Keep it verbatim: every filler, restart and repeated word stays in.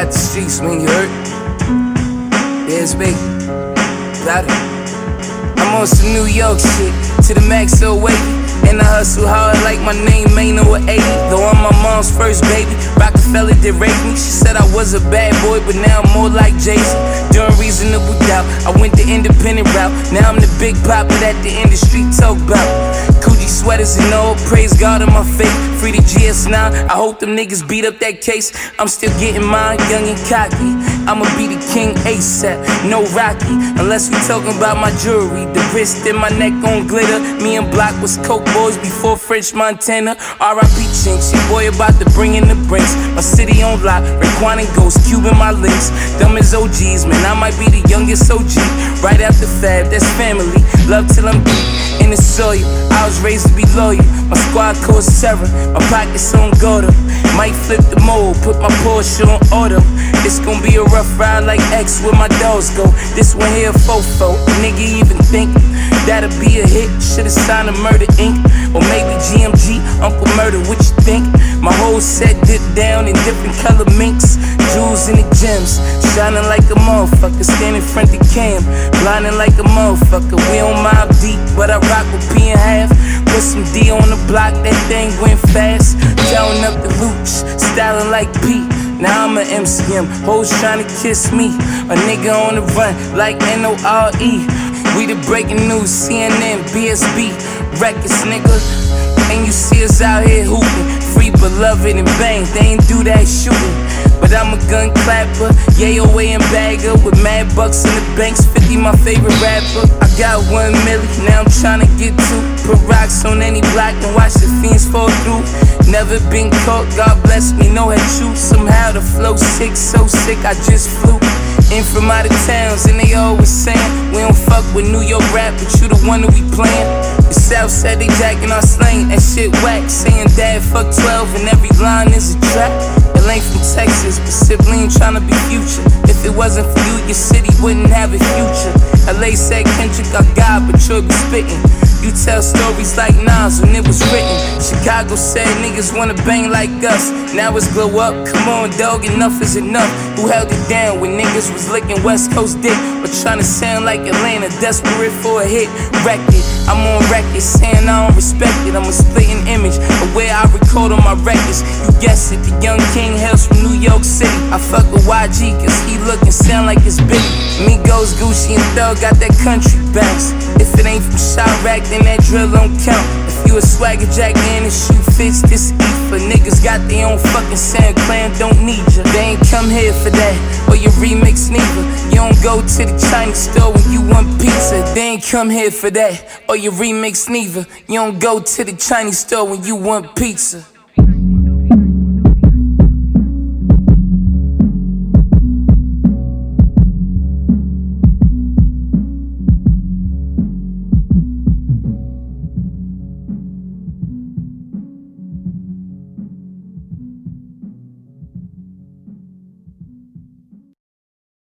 out the streets, man, you heard? Yeah, it's me. Got it. I'm on some New York shit, to the max, so wavy. And I hustle hard like my name ain't no eighty. Though I'm my mom's first baby, Rockefeller did raise me. She said I was a bad boy, but now I'm more like Jay-Z. During Reasonable Doubt, I went the independent route. Now I'm the big papa that the industry talk about. Coochie sweaters and all, praise God on my faith. Free the G S nine, I hope them niggas beat up that case. I'm still getting mine, young and cocky. I'ma be the king ASAP, no Rocky. Unless we talking about my jewelry, the wrist and my neck on glitter. Me and Block was coke boys before French Montana. R I P Chinks, your boy about to bring in the brinks. My city on lock, Raekwon and Ghost, Cuban my links. Dumb as O Gs, man, I might be the youngest O G. Right after Fab, that's family. Love till I'm deep in the soil. I was raised to be loyal. My squad calls terror. My pockets on Gordo. Might flip the mold, put my Porsche on auto. It's gonna be a rough ride like X where my dogs go. This one here, fofo. Nigga even think that'll be a hit? Should've signed a Murder Incorporated. Or maybe G M G, Uncle Murder, what you think? My whole set dipped down in different color minks. Jewels in the gems, shining like a motherfucker. Stand in front of cam, blinding like a motherfucker. We on Mob Deep, but I rock with P and half. Put some D on the block, that thing went fast. Counting up the looch, styling like Pete. Now I'm a M C M, hoes tryna kiss me. A nigga on the run like N O R E. We the breaking news, C N N, B S B, records, nigga. And you see us out here hooping, free beloved and bang, they ain't do that shooting. But I'm a gun clapper, yayo way and bagger. With mad bucks in the banks, fifty my favorite rapper. I got one milli, now I'm tryna get two. Put rocks on any block and watch the fiends fall through. Never been caught, God bless me, no head shoot. Somehow the flow sick, so sick I just flew in from out of towns, and they always saying we don't fuck with New York rap, but you the one that we playin'. The South said they jacking our slang, that shit whack. Saying dad fuck twelve and every line is a trap. It ain't from Texas, but sibling tryna be future. If it wasn't for you, your city wouldn't have a future. L A said Kendrick I got, but you'll be spittin'. You tell stories like Nas when it was written. Chicago said niggas wanna bang like us. Now it's glow up, come on dog, enough is enough. Who held it down when niggas was licking West Coast dick? But tryna sound like Atlanta, desperate for a hit record. I'm on record, saying I don't respect it. I'm a splitting image of where I record on my records. You guessed it, the young king hails from New York City. I fuck with Y G cause he look and sound like it's big. Migos, Gucci and Thug got that country bounce. If it ain't from Chirac, then that drill don't count. If you a swagger jack and the shoe fits, this E for niggas got their own fucking sound, clan don't need ya. They ain't come here for that, or your remix neither. You don't go to the Chinese store when you want pizza. They ain't come here for that, or your remix neither. You don't go to the Chinese store when you want pizza.